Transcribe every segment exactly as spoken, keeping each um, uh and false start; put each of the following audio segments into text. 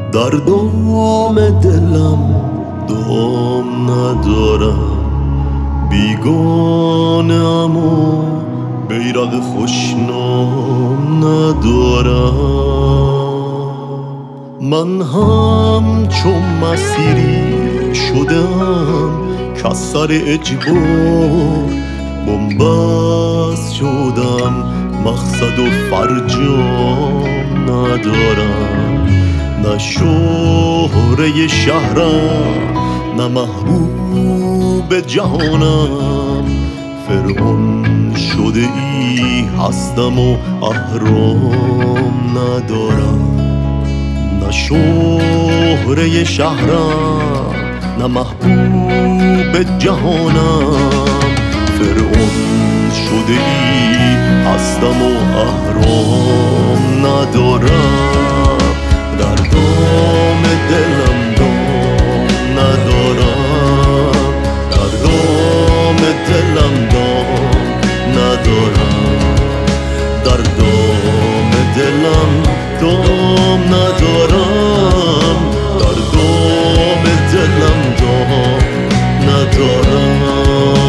در دام دلم دام ندارم، بیگانه‌ام و بیرق خوشنام ندارم. من هم چون مسیری شدم که سر اجبار بنبست شدم، مقصد و فرجام ندارم. نه شهره شهرم نه محبوب جهانم، فرعون شده ای هستم و اهرام ندارم. نه شهره شهرم نه محبوب جهانم، فرعون شده ای هستم و اهرام ندارم. در دام دلم دام ندارم، در دام دلم دام ندارم، در دام دلم دام ندارم، در دام دلم دام ندارم.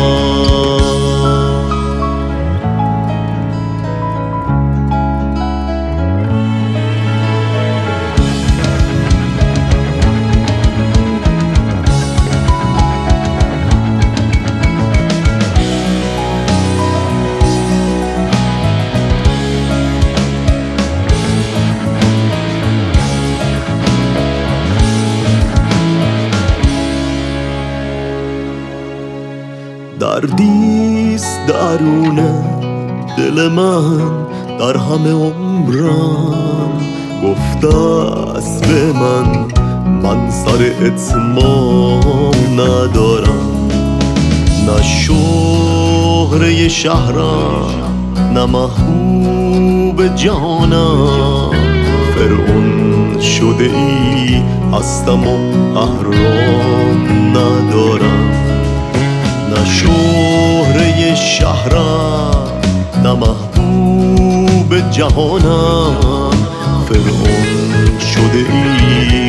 دردیست درون دل من در همه عمرم، گفته است به من من سر اتمام ندارم. نه شهره شهرم نه محبوب جهانم، فرعون شده ای هستم و اهرام ندارم. نه شهره شهرم نه محبوب جهانم، فرعون شده ای